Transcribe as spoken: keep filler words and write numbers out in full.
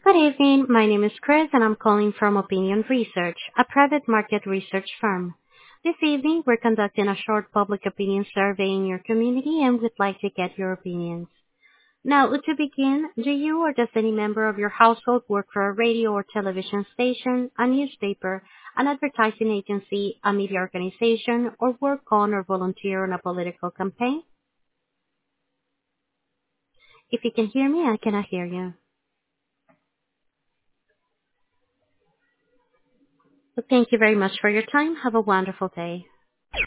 Good evening. My name is Chris, and I'm calling from Opinion Research, a private market research firm. This evening, we're conducting a short public opinion survey in your community and would like to get your opinions. Now, to begin, do you or does any member of your household work for a radio or television station, a newspaper, an advertising agency, a media organization, or work on or volunteer on a political campaign? If you can hear me, I cannot hear you. So thank you very much for your time. Have a wonderful day.